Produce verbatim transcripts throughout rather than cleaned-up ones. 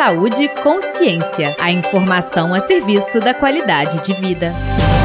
Saúde e Consciência. A informação a serviço da qualidade de vida.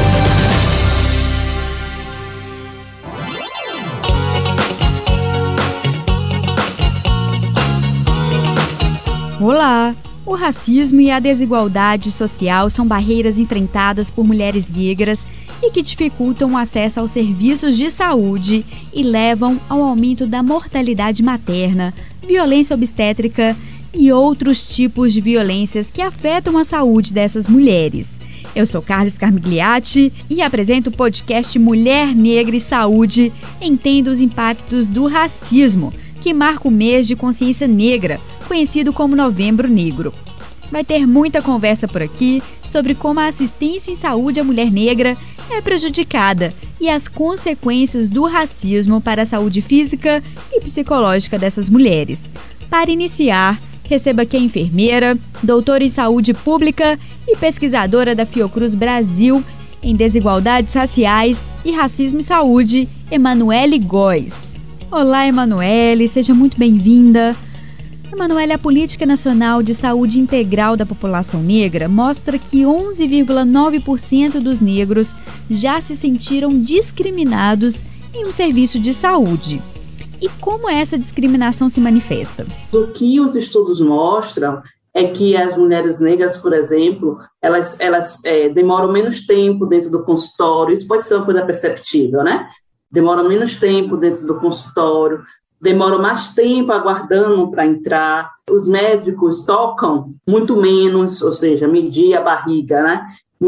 Olá! O racismo e a desigualdade social são barreiras enfrentadas por mulheres negras e que dificultam o acesso aos serviços de saúde e levam ao aumento da mortalidade materna, violência obstétrica e outros tipos de violências que afetam a saúde dessas mulheres. Eu sou Carlos Carmigliati e apresento o podcast Mulher Negra e Saúde, Entenda os Impactos do Racismo, que marca o mês de consciência negra, conhecido como Novembro Negro. Vai ter muita conversa por aqui sobre como a assistência em saúde à mulher negra é prejudicada e as consequências do racismo para a saúde física e psicológica dessas mulheres. Para iniciar, receba aqui a enfermeira, doutora em saúde pública e pesquisadora da Fiocruz Brasil em desigualdades raciais e racismo em saúde, Emanuele Góes. Olá, Emanuele, seja muito bem-vinda. Emanuele, a Política Nacional de Saúde Integral da População Negra mostra que onze vírgula nove por cento dos negros já se sentiram discriminados em um serviço de saúde. E como essa discriminação se manifesta? O que os estudos mostram é que as mulheres negras, por exemplo, elas, elas é, demoram menos tempo dentro do consultório. Isso pode ser uma coisa perceptível, né? Demoram menos tempo dentro do consultório, demoram mais tempo aguardando para entrar. Os médicos tocam muito menos, ou seja, medir a barriga, né?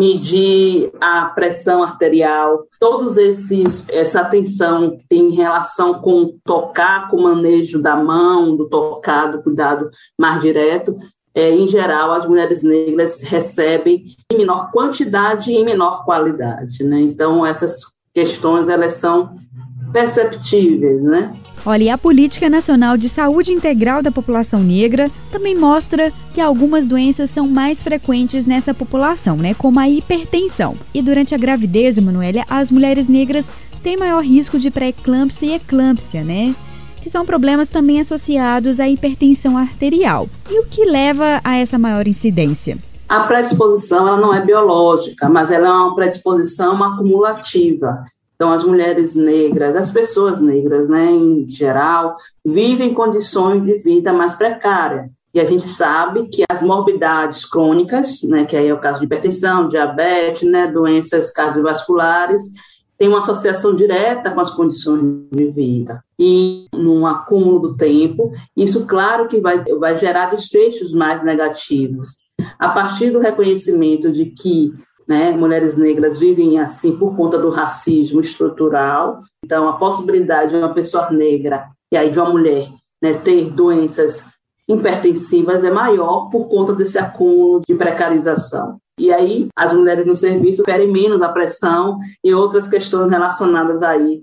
Medir a pressão arterial, todos esses essa atenção que tem relação com tocar, com o manejo da mão, do tocado, cuidado mais direto. É, em geral, as mulheres negras recebem em menor quantidade e em menor qualidade, né? Então, essas questões elas são perceptíveis, né? Olha, e a Política Nacional de Saúde Integral da População Negra também mostra que algumas doenças são mais frequentes nessa população, né? Como a hipertensão. E durante a gravidez, Emanuele, as mulheres negras têm maior risco de pré-eclâmpsia e eclâmpsia, né? Que são problemas também associados à hipertensão arterial. E o que leva a essa maior incidência? A predisposição ela não é biológica, mas ela é uma predisposição acumulativa. Então, as mulheres negras, as pessoas negras, né, em geral, vivem condições de vida mais precárias. E a gente sabe que as morbidades crônicas, né, que aí é o caso de hipertensão, diabetes, né, doenças cardiovasculares, têm uma associação direta com as condições de vida. E, num acúmulo do tempo, isso, claro, que vai, vai gerar desfechos mais negativos. A partir do reconhecimento de que né, mulheres negras vivem assim por conta do racismo estrutural. Então, a possibilidade de uma pessoa negra e aí de uma mulher né, ter doenças hipertensivas é maior por conta desse acúmulo de precarização. E aí, as mulheres no serviço ferem menos a pressão e outras questões relacionadas aí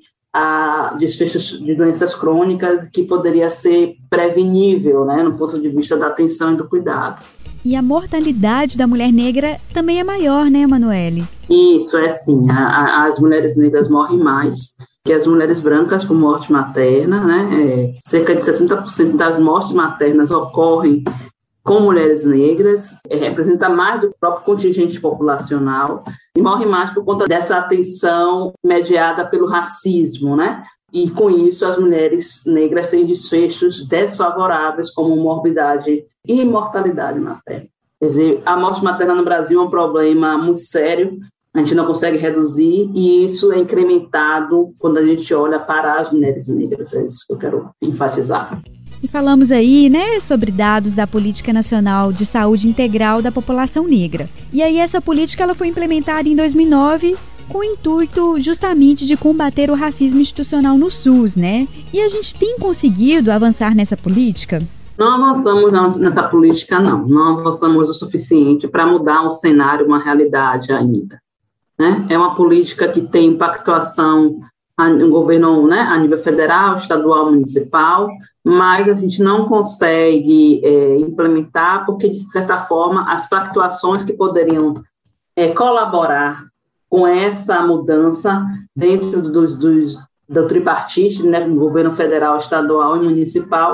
a desfechos de doenças crônicas que poderia ser prevenível, né, no ponto de vista da atenção e do cuidado. E a mortalidade da mulher negra também é maior, né, Emanuele? Isso, é sim. A, a, as mulheres negras morrem mais que as mulheres brancas com morte materna, né? É, cerca de sessenta por cento das mortes maternas ocorrem com mulheres negras, é, representa mais do próprio contingente populacional e morre mais por conta dessa atenção mediada pelo racismo, né? E, com isso, as mulheres negras têm desfechos desfavoráveis, como morbidade e mortalidade materna. Quer dizer, a morte materna no Brasil é um problema muito sério, a gente não consegue reduzir, e isso é incrementado quando a gente olha para as mulheres negras. É isso que eu quero enfatizar. E falamos aí, né, sobre dados da Política Nacional de Saúde Integral da População Negra. E aí essa política ela foi implementada em dois mil e nove com o intuito justamente de combater o racismo institucional no SUS, né? E a gente tem conseguido avançar nessa política? Não avançamos nessa política, não. Não avançamos o suficiente para mudar um cenário, uma realidade ainda. Né? É uma política que tem impactuação no governo, né, a nível federal, estadual, municipal, mas a gente não consegue é, implementar porque, de certa forma, as pactuações que poderiam é, colaborar com essa mudança dentro dos, dos, do tripartite, né, do governo federal, estadual e municipal,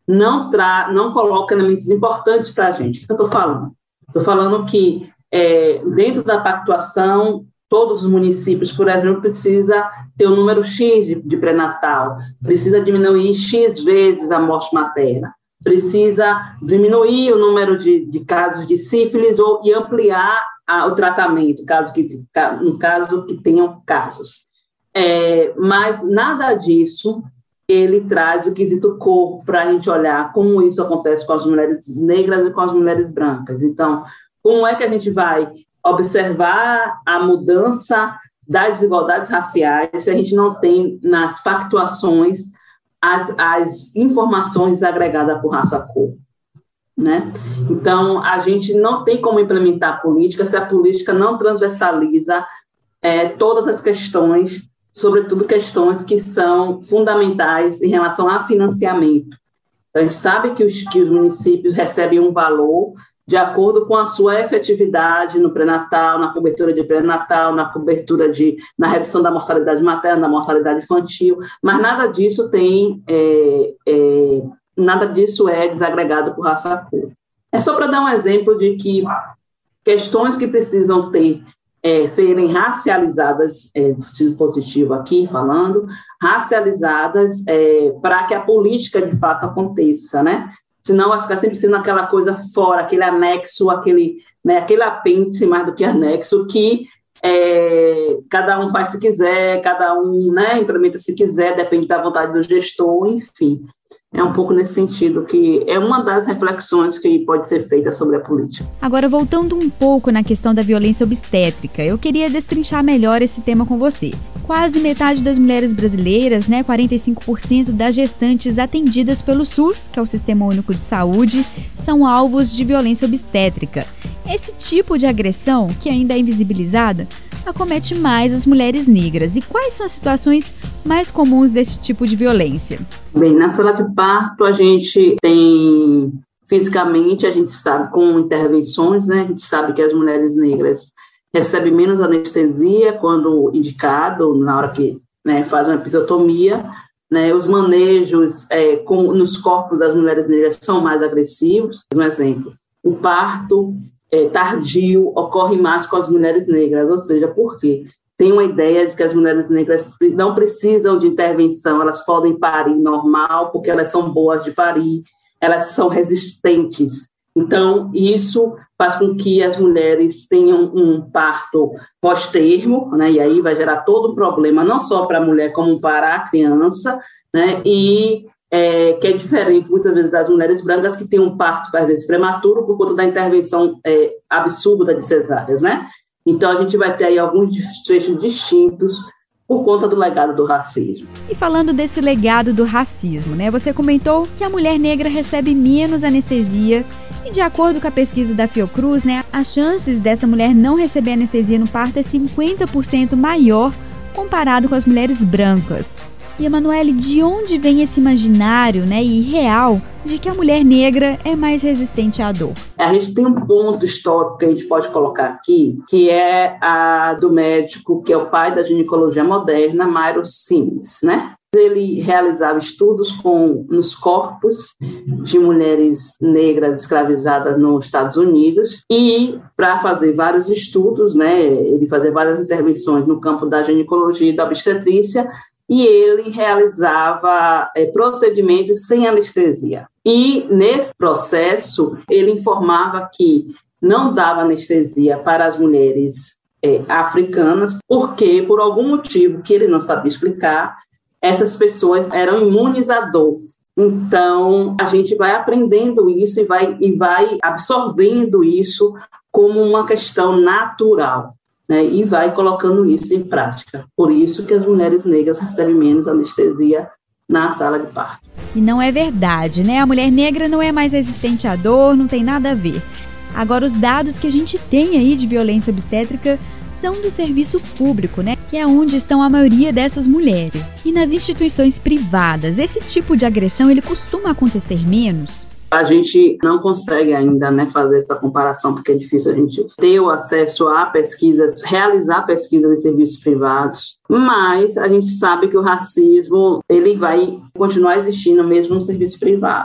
não, tra- não coloca elementos importantes para a gente. O que eu estou falando? Estou falando que, é, dentro da pactuação, todos os municípios, por exemplo, precisa ter um número X de, de pré-natal, precisa diminuir X vezes a morte materna, precisa diminuir o número de, de casos de sífilis ou, e ampliar a, o tratamento, caso que, no caso que tenham casos. É, mas nada disso ele traz o quesito corpo para a gente olhar como isso acontece com as mulheres negras e com as mulheres brancas. Então, como é que a gente vai observar a mudança das desigualdades raciais se a gente não tem nas pactuações as, as informações agregadas por raça-cor, né? Então, a gente não tem como implementar a política se a política não transversaliza é, todas as questões, sobretudo questões que são fundamentais em relação a financiamento. Então, a gente sabe que os, que os municípios recebem um valor de acordo com a sua efetividade no pré-natal, na cobertura de pré-natal, na cobertura de, na redução da mortalidade materna, da mortalidade infantil, mas nada disso tem, é, é, nada disso é desagregado por raça-cor. É só para dar um exemplo de que questões que precisam ter, é, serem racializadas, é, do sentido positivo aqui falando, racializadas é, para que a política de fato aconteça, né? Senão vai ficar sempre sendo aquela coisa fora, aquele anexo, aquele, né, aquele apêndice mais do que anexo, que é, cada um faz se quiser, cada um, né, implementa se quiser, depende da vontade do gestor, enfim. É um pouco nesse sentido que é uma das reflexões que pode ser feita sobre a política. Agora, voltando um pouco na questão da violência obstétrica, eu queria destrinchar melhor esse tema com você. Quase metade das mulheres brasileiras, né, quarenta e cinco por cento das gestantes atendidas pelo SUS, que é o Sistema Único de Saúde, são alvos de violência obstétrica. Esse tipo de agressão, que ainda é invisibilizada, acomete mais as mulheres negras. E quais são as situações mais comuns desse tipo de violência? Bem, na sala de parto a gente tem, fisicamente, a gente sabe, com intervenções, né, a gente sabe que as mulheres negras recebem menos anestesia quando indicado, na hora que, né, faz uma episiotomia, né, os manejos é, com, nos corpos das mulheres negras são mais agressivos. Um exemplo, o parto é, tardio ocorre mais com as mulheres negras, ou seja, por quê? Tem uma ideia de que as mulheres negras não precisam de intervenção, elas podem parir normal, porque elas são boas de parir, elas são resistentes. Então, isso faz com que as mulheres tenham um parto pós-termo, né, e aí vai gerar todo um problema, não só para a mulher, como para a criança, né, e é, que é diferente, muitas vezes, das mulheres brancas que têm um parto, às vezes, prematuro, por conta da intervenção é, absurda de cesáreas, né? Então, a gente vai ter aí alguns desfechos distintos por conta do legado do racismo. E falando desse legado do racismo, né? Você comentou que a mulher negra recebe menos anestesia e, de acordo com a pesquisa da Fiocruz, né, as chances dessa mulher não receber anestesia no parto é cinquenta por cento maior comparado com as mulheres brancas. E, Emanuele, de onde vem esse imaginário, né, irreal de que a mulher negra é mais resistente à dor? A gente tem um ponto histórico que a gente pode colocar aqui, que é a do médico, que é o pai da ginecologia moderna, Myro Sims, né? Ele realizava estudos com, nos corpos de mulheres negras escravizadas nos Estados Unidos e, para fazer vários estudos, né, ele fazia várias intervenções no campo da ginecologia e da obstetrícia, e ele realizava é, procedimentos sem anestesia. E, nesse processo, ele informava que não dava anestesia para as mulheres é, africanas, porque, por algum motivo que ele não sabia explicar, essas pessoas eram imunes à dor. Então, a gente vai aprendendo isso e vai, e vai absorvendo isso como uma questão natural. Né, e vai colocando isso em prática. Por isso que as mulheres negras recebem menos anestesia na sala de parto. E não é verdade, né? A mulher negra não é mais resistente à dor, não tem nada a ver. Agora, os dados que a gente tem aí de violência obstétrica são do serviço público, né? Que é onde estão a maioria dessas mulheres. E nas instituições privadas, esse tipo de agressão, ele costuma acontecer menos? A gente não consegue ainda, né, fazer essa comparação, porque é difícil a gente ter o acesso a pesquisas, realizar pesquisas em serviços privados, mas a gente sabe que o racismo ele vai continuar existindo mesmo no serviço privado.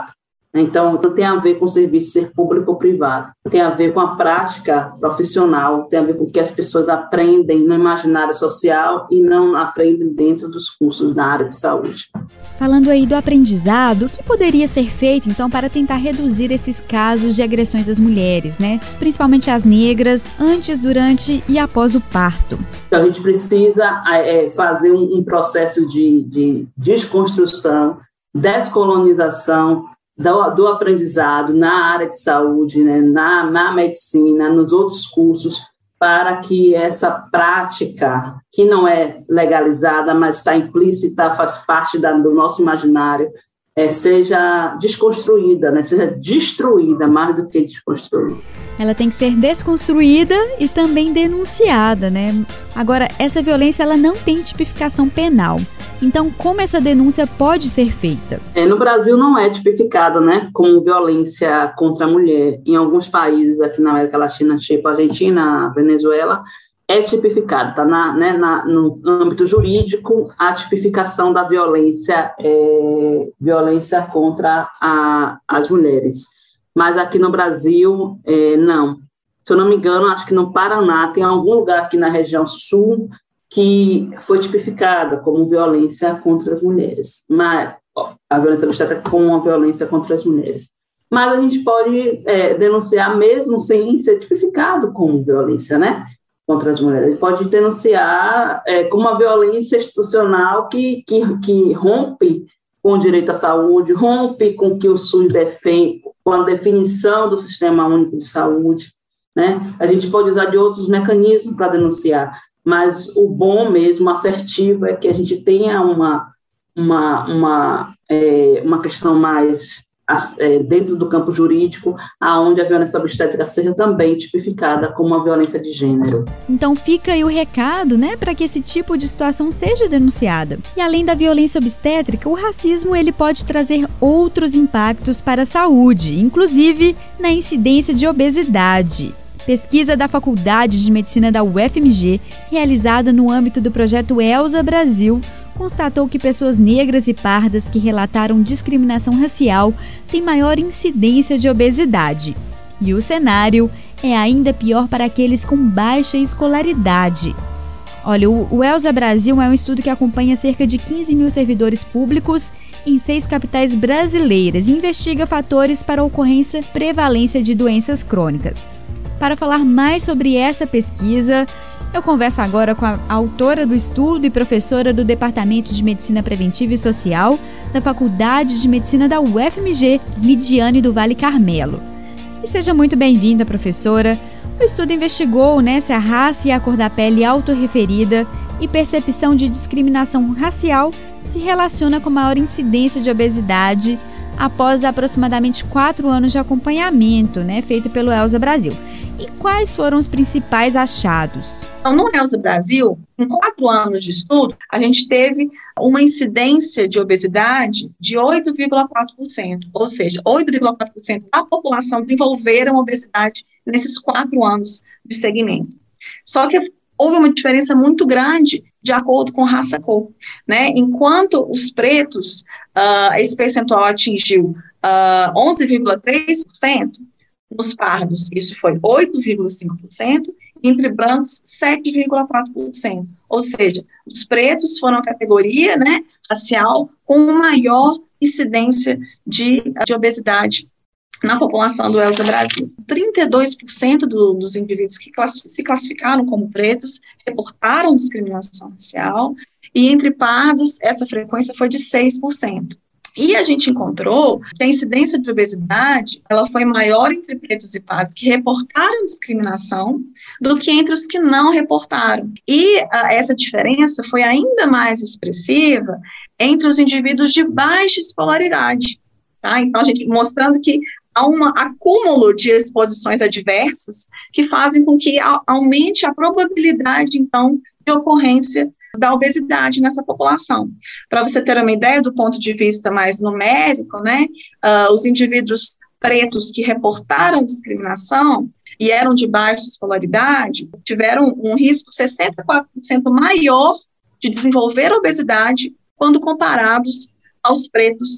Então, não tem a ver com o serviço ser público ou privado, tem a ver com a prática profissional, tem a ver com o que as pessoas aprendem no imaginário social e não aprendem dentro dos cursos da área de saúde. Falando aí do aprendizado, o que poderia ser feito, então, para tentar reduzir esses casos de agressões às mulheres, né? Principalmente as negras, antes, durante e após o parto? Então, a gente precisa é, fazer um, um processo de, de desconstrução, descolonização, Do, do aprendizado na área de saúde, né, na, na medicina, nos outros cursos, para que essa prática, que não é legalizada, mas está implícita, faz parte da, do nosso imaginário, é, seja desconstruída, né, seja destruída, mais do que desconstruída. Ela tem que ser desconstruída e também denunciada, né? Agora, essa violência ela não tem tipificação penal. Então, como essa denúncia pode ser feita? É, no Brasil não é tipificado, né, como violência contra a mulher. Em alguns países aqui na América Latina, tipo Argentina, Venezuela, é tipificado, está na, né, na, no âmbito jurídico a tipificação da violência, é, violência contra a, as mulheres. Mas aqui no Brasil, é, não. Se eu não me engano, acho que no Paraná tem algum lugar aqui na região sul que foi tipificada como violência contra as mulheres, mas ó, a violência obstétrica como uma violência contra as mulheres. Mas a gente pode é, denunciar mesmo sem ser tipificado como violência, né, contra as mulheres. A gente pode denunciar é, como uma violência institucional que, que, que rompe com o direito à saúde, rompe com o que o SUS defende, com a definição do Sistema Único de Saúde, né? A gente pode usar de outros mecanismos para denunciar, mas o bom mesmo, assertivo, é que a gente tenha uma, uma, uma, é, uma questão mais é, dentro do campo jurídico, aonde a violência obstétrica seja também tipificada como uma violência de gênero. Então fica aí o recado, né, para que esse tipo de situação seja denunciada. E além da violência obstétrica, o racismo ele pode trazer outros impactos para a saúde, inclusive na incidência de obesidade. Pesquisa da Faculdade de Medicina da U F M G, realizada no âmbito do projeto ELSA Brasil, constatou que pessoas negras e pardas que relataram discriminação racial têm maior incidência de obesidade. E o cenário é ainda pior para aqueles com baixa escolaridade. Olha, o, o ELSA Brasil é um estudo que acompanha cerca de quinze mil servidores públicos em seis capitais brasileiras e investiga fatores para a ocorrência e prevalência de doenças crônicas. Para falar mais sobre essa pesquisa, eu converso agora com a autora do estudo e professora do Departamento de Medicina Preventiva e Social da Faculdade de Medicina da U F M G, Lidiane do Vale Carmelo. E seja muito bem-vinda, professora. O estudo investigou, né, se a raça e a cor da pele autorreferida e percepção de discriminação racial se relaciona com maior incidência de obesidade após aproximadamente quatro anos de acompanhamento, né, feito pelo ELSA Brasil. E quais foram os principais achados? Então, no ELSA Brasil, em quatro anos de estudo, a gente teve uma incidência de obesidade de oito vírgula quatro por cento, ou seja, oito vírgula quatro por cento da população desenvolveram obesidade nesses quatro anos de segmento. Só que houve uma diferença muito grande de acordo com raça-cor, né? Enquanto os pretos, uh, esse percentual atingiu uh, onze vírgula três por cento, nos pardos isso foi oito vírgula cinco por cento, e entre brancos sete vírgula quatro por cento. Ou seja, os pretos foram a categoria, né, racial com maior incidência de, de obesidade na população do ELSA Brasil. trinta e dois por cento do, dos indivíduos que class, se classificaram como pretos reportaram discriminação racial, e entre pardos essa frequência foi de seis por cento. E a gente encontrou que a incidência de obesidade ela foi maior entre pretos e pardos que reportaram discriminação do que entre os que não reportaram. E a, essa diferença foi ainda mais expressiva entre os indivíduos de baixa escolaridade. Tá? Então, a gente mostrando que há um acúmulo de exposições adversas que fazem com que a, aumente a probabilidade, então, de ocorrência da obesidade nessa população. Para você ter uma ideia do ponto de vista mais numérico, né, uh, os indivíduos pretos que reportaram discriminação e eram de baixa escolaridade tiveram um risco sessenta e quatro por cento maior de desenvolver obesidade quando comparados aos pretos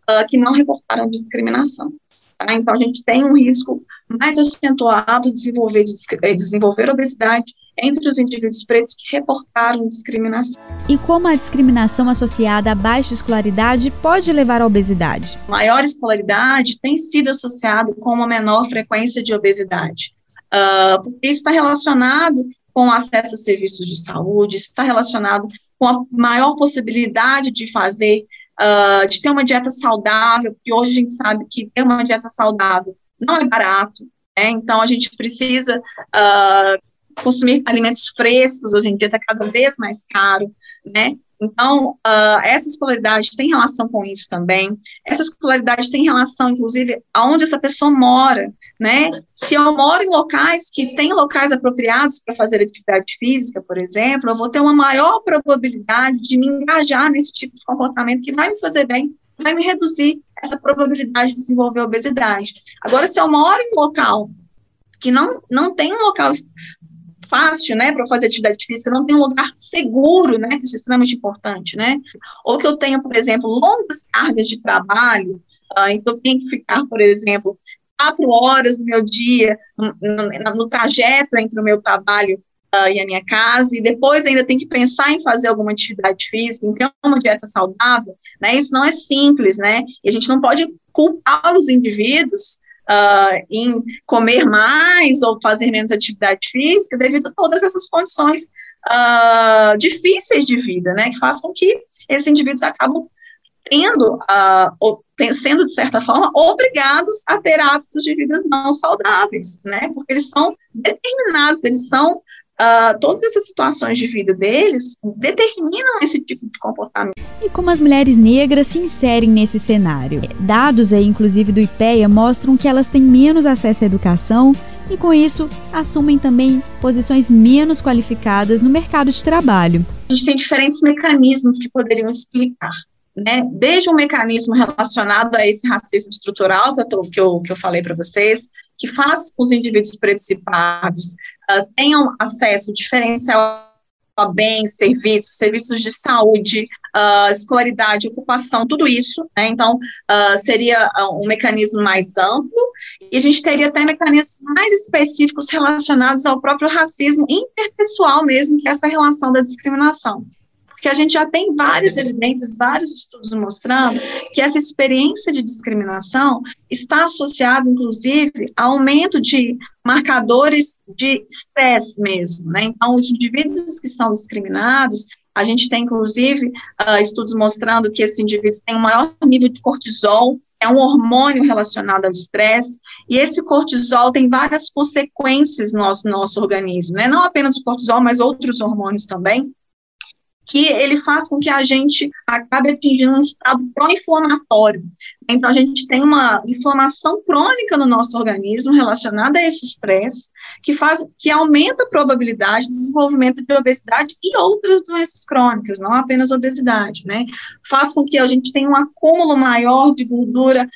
uh, que não reportaram discriminação. Tá? Então, a gente tem um risco mais acentuado de desenvolver, de desenvolver obesidade entre os indivíduos pretos que reportaram discriminação. E como a discriminação associada à baixa escolaridade pode levar à obesidade? Maior escolaridade tem sido associado com uma menor frequência de obesidade, uh, porque isso está relacionado com o acesso a serviços de saúde, isso está relacionado com a maior possibilidade de fazer, uh, de ter uma dieta saudável, porque hoje a gente sabe que ter uma dieta saudável não é barato, né? Então a gente precisa uh, consumir alimentos frescos, hoje em dia está cada vez mais caro, né? Então, uh, essa escolaridade tem relação com isso também. Essa escolaridade tem relação, inclusive, aonde essa pessoa mora, né? Se eu moro em locais que têm locais apropriados para fazer atividade física, por exemplo, eu vou ter uma maior probabilidade de me engajar nesse tipo de comportamento que vai me fazer bem, vai me reduzir essa probabilidade de desenvolver obesidade. Agora, se eu moro em um local que não, não tem um local fácil, né, para fazer atividade física, não tem um lugar seguro, né, que isso é extremamente importante, né, ou que eu tenha, por exemplo, longas cargas de trabalho, uh, então eu tenho que ficar, por exemplo, quatro horas do meu dia no, no, no trajeto entre o meu trabalho uh, e a minha casa, e depois ainda tem que pensar em fazer alguma atividade física, em ter uma dieta saudável, né, isso não é simples, né, e a gente não pode culpar os indivíduos Uh, em comer mais ou fazer menos atividade física devido a todas essas condições uh, difíceis de vida, né, que fazem com que esses indivíduos acabam tendo, uh, ou, sendo de certa forma, obrigados a ter hábitos de vida não saudáveis, né, porque eles são determinados, eles são, uh, todas essas situações de vida deles determinam esse tipo de comportamento. E como as mulheres negras se inserem nesse cenário? Dados aí, inclusive do IPEA, mostram que elas têm menos acesso à educação e, com isso, assumem também posições menos qualificadas no mercado de trabalho. A gente tem diferentes mecanismos que poderiam explicar, né? Desde um mecanismo relacionado a esse racismo estrutural que eu, tô, que eu, que eu falei para vocês, que faz com que os indivíduos pretos e pardos uh, tenham acesso diferencial a bens, serviços, serviços de saúde, uh, escolaridade, ocupação, tudo isso, né? Então, uh, seria um mecanismo mais amplo, e a gente teria até mecanismos mais específicos relacionados ao próprio racismo interpessoal mesmo, que é essa relação da discriminação. Porque a gente já tem várias evidências, vários estudos mostrando que essa experiência de discriminação está associada, inclusive, a aumento de marcadores de estresse mesmo, né? Então, os indivíduos que são discriminados, a gente tem, inclusive, uh, estudos mostrando que esses indivíduos têm um maior nível de cortisol, é um hormônio relacionado ao estresse, e esse cortisol tem várias consequências no nosso, no nosso organismo, né? Não apenas o cortisol, mas outros hormônios também, que ele faz com que a gente acabe atingindo um estado pró-inflamatório. Então, a gente tem uma inflamação crônica no nosso organismo relacionada a esse estresse, que faz, que aumenta a probabilidade de desenvolvimento de obesidade e outras doenças crônicas, não apenas obesidade, né? Faz com que a gente tenha um acúmulo maior de gordura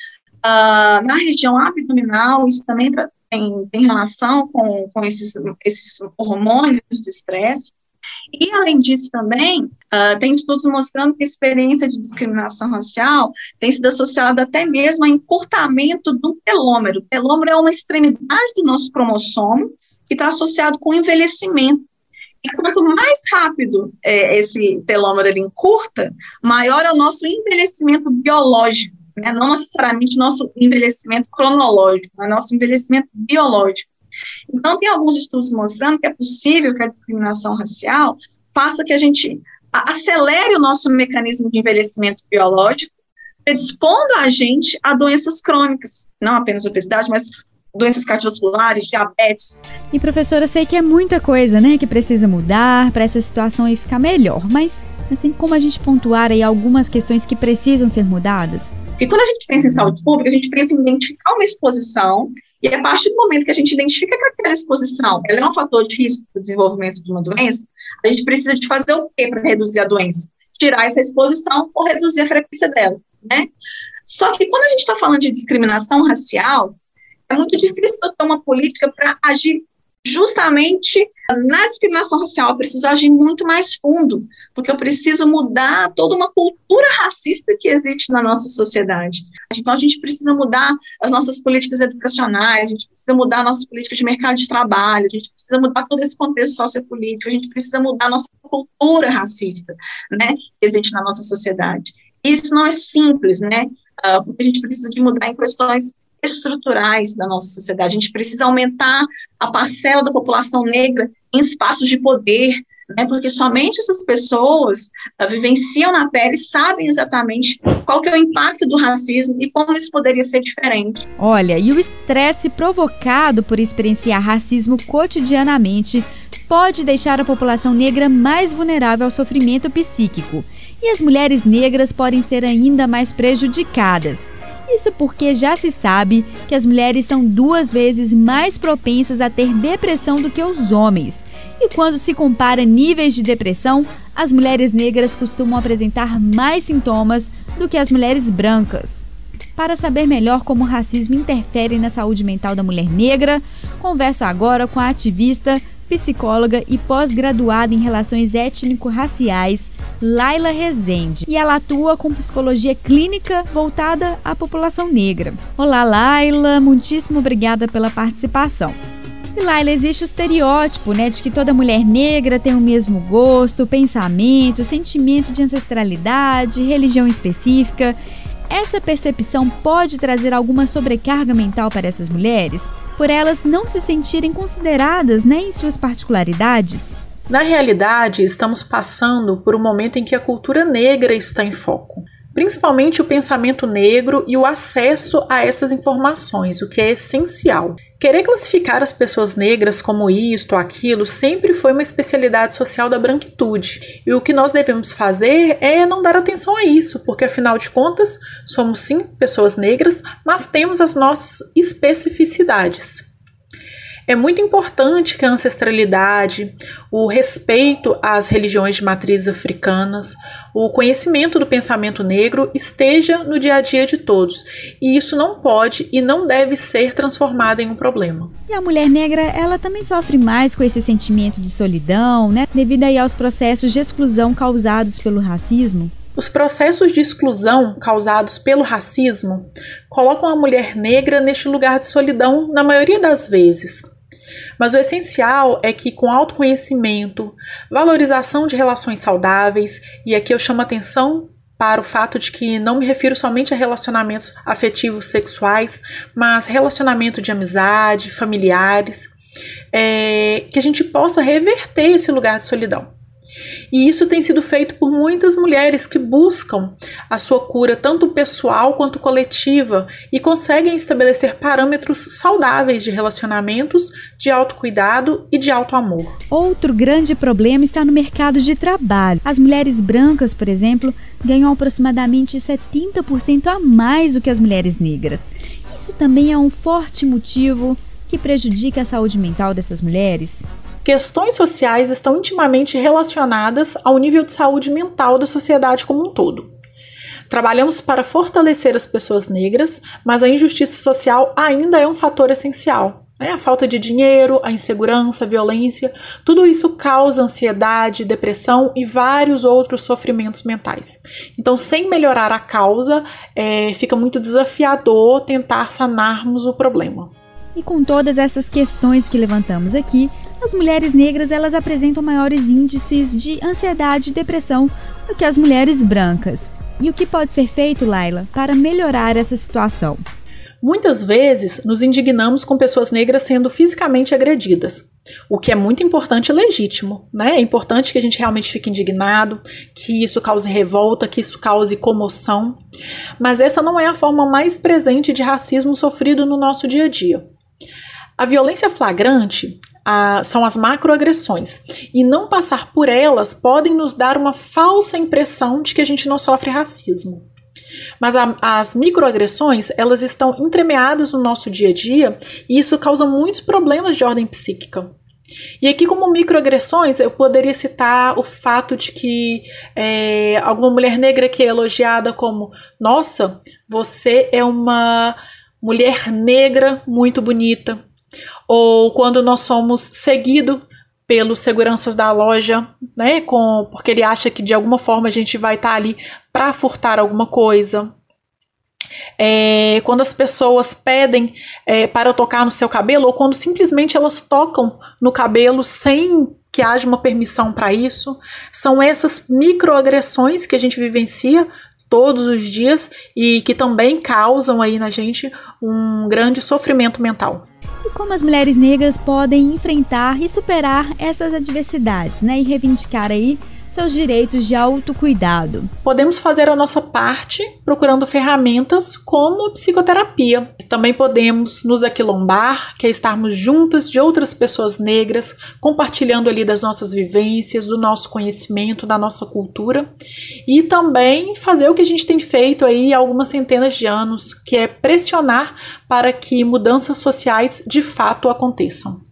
uh, na região abdominal, isso também tem, tem relação com, com esses, esses hormônios do estresse. E, além disso, também, uh, tem estudos mostrando que a experiência de discriminação racial tem sido associada até mesmo a encurtamento do telômero. O telômero é uma extremidade do nosso cromossomo que está associado com o envelhecimento. E quanto mais rápido é, esse telômero ele encurta, maior é o nosso envelhecimento biológico, né? Não necessariamente nosso envelhecimento cronológico, mas nosso envelhecimento biológico. Então, tem alguns estudos mostrando que é possível que a discriminação racial faça que a gente acelere o nosso mecanismo de envelhecimento biológico, predispondo a gente a doenças crônicas, não apenas obesidade, mas doenças cardiovasculares, diabetes. E, professora, eu sei que é muita coisa, né, que precisa mudar para essa situação aí ficar melhor, mas, mas tem como a gente pontuar aí algumas questões que precisam ser mudadas? Porque quando a gente pensa em saúde pública, a gente precisa identificar uma exposição, e a partir do momento que a gente identifica que aquela exposição ela é um fator de risco para o desenvolvimento de uma doença, a gente precisa de fazer o quê para reduzir a doença? Tirar essa exposição ou reduzir a frequência dela, né? Só que quando a gente está falando de discriminação racial, é muito difícil ter uma política para agir justamente na discriminação racial eu preciso agir muito mais fundo, porque eu preciso mudar toda uma cultura racista que existe na nossa sociedade. Então a gente precisa mudar as nossas políticas educacionais, a gente precisa mudar nossas políticas de mercado de trabalho, a gente precisa mudar todo esse contexto sociopolítico, a gente precisa mudar a nossa cultura racista, né, que existe na nossa sociedade. Isso não é simples, né, uh, porque a gente precisa de mudar em questões estruturais da nossa sociedade. A gente precisa aumentar a parcela da população negra em espaços de poder, né, porque somente essas pessoas uh, vivenciam na pele, sabem exatamente qual que é o impacto do racismo e como isso poderia ser diferente. Olha, e o estresse provocado por experienciar racismo cotidianamente pode deixar a população negra mais vulnerável ao sofrimento psíquico, e as mulheres negras podem ser ainda mais prejudicadas. Isso porque já se sabe que as mulheres são duas vezes mais propensas a ter depressão do que os homens. E quando se compara níveis de depressão, as mulheres negras costumam apresentar mais sintomas do que as mulheres brancas. Para saber melhor como o racismo interfere na saúde mental da mulher negra, converso agora com a ativista, psicóloga e pós-graduada em relações étnico-raciais, Laila Rezende, e ela atua com psicologia clínica voltada à população negra. Olá, Laila, muitíssimo obrigada pela participação. E Laila, existe o estereótipo, né, de que toda mulher negra tem o mesmo gosto, pensamento, sentimento de ancestralidade, religião específica. Essa percepção pode trazer alguma sobrecarga mental para essas mulheres, por elas não se sentirem consideradas, né, em suas particularidades? Na realidade, estamos passando por um momento em que a cultura negra está em foco, principalmente o pensamento negro e o acesso a essas informações, o que é essencial. Querer classificar as pessoas negras como isto ou aquilo sempre foi uma especialidade social da branquitude, e o que nós devemos fazer é não dar atenção a isso, porque afinal de contas somos sim pessoas negras, mas temos as nossas especificidades. É muito importante que a ancestralidade, o respeito às religiões de matrizes africanas, o conhecimento do pensamento negro esteja no dia a dia de todos. E isso não pode e não deve ser transformado em um problema. E a mulher negra, ela também sofre mais com esse sentimento de solidão, né? Devido aí aos processos de exclusão causados pelo racismo. Os processos de exclusão causados pelo racismo colocam a mulher negra neste lugar de solidão na maioria das vezes. Mas o essencial é que, com autoconhecimento, valorização de relações saudáveis, e aqui eu chamo atenção para o fato de que não me refiro somente a relacionamentos afetivos sexuais, mas relacionamento de amizade, familiares, é, que a gente possa reverter esse lugar de solidão. E isso tem sido feito por muitas mulheres que buscam a sua cura, tanto pessoal quanto coletiva, e conseguem estabelecer parâmetros saudáveis de relacionamentos, de autocuidado e de autoamor. Outro grande problema está no mercado de trabalho. As mulheres brancas, por exemplo, ganham aproximadamente setenta por cento a mais do que as mulheres negras. Isso também é um forte motivo que prejudica a saúde mental dessas mulheres. Questões sociais estão intimamente relacionadas ao nível de saúde mental da sociedade como um todo. Trabalhamos para fortalecer as pessoas negras, mas a injustiça social ainda é um fator essencial. A falta de dinheiro, a insegurança, a violência, tudo isso causa ansiedade, depressão e vários outros sofrimentos mentais. Então, sem melhorar a causa, é, fica muito desafiador tentar sanarmos o problema. E com todas essas questões que levantamos aqui, as mulheres negras elas apresentam maiores índices de ansiedade e depressão do que as mulheres brancas. E o que pode ser feito, Laila, para melhorar essa situação? Muitas vezes nos indignamos com pessoas negras sendo fisicamente agredidas, o que é muito importante e legítimo, né? É importante que a gente realmente fique indignado, que isso cause revolta, que isso cause comoção, mas essa não é a forma mais presente de racismo sofrido no nosso dia a dia. A violência flagrante ah, são as macroagressões, e não passar por elas podem nos dar uma falsa impressão de que a gente não sofre racismo. Mas a, as microagressões, elas estão entremeadas no nosso dia a dia, e isso causa muitos problemas de ordem psíquica. E aqui, como microagressões, eu poderia citar o fato de que é, alguma mulher negra que é elogiada como: nossa, você é uma mulher negra muito bonita. ou quando nós somos seguidos pelos seguranças da loja, né, com, porque ele acha que de alguma forma a gente vai estar ali para furtar alguma coisa. É, quando as pessoas pedem é, para tocar no seu cabelo, ou quando simplesmente elas tocam no cabelo sem que haja uma permissão para isso. São essas microagressões que a gente vivencia todos os dias e que também causam aí na gente um grande sofrimento mental. E como as mulheres negras podem enfrentar e superar essas adversidades, né? E reivindicar aí seus direitos de autocuidado? Podemos fazer a nossa parte procurando ferramentas como a psicoterapia. Também podemos nos aquilombar, que é estarmos juntas de outras pessoas negras, compartilhando ali das nossas vivências, do nosso conhecimento, da nossa cultura. E também fazer o que a gente tem feito aí há algumas centenas de anos, que é pressionar para que mudanças sociais de fato aconteçam.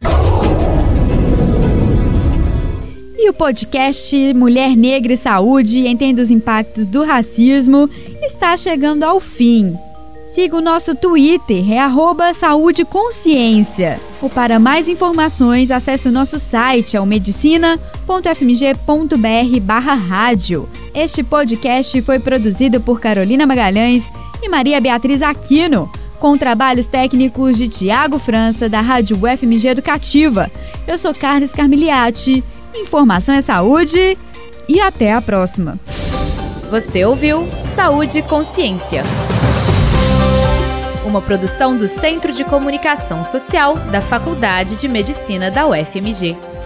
E o podcast Mulher Negra e Saúde, Entenda os Impactos do Racismo, está chegando ao fim. Siga o nosso Twitter, é arroba Saúde Consciência. Ou para mais informações, acesse o nosso site, é o medicina ponto f m g ponto b r barra rádio. Este podcast foi produzido por Carolina Magalhães e Maria Beatriz Aquino, com trabalhos técnicos de Tiago França, da Rádio U F M G Educativa. Eu sou Carlos Carmiliati. Informação é saúde e até a próxima. Você ouviu Saúde e Consciência, uma produção do Centro de Comunicação Social da Faculdade de Medicina da U F M G.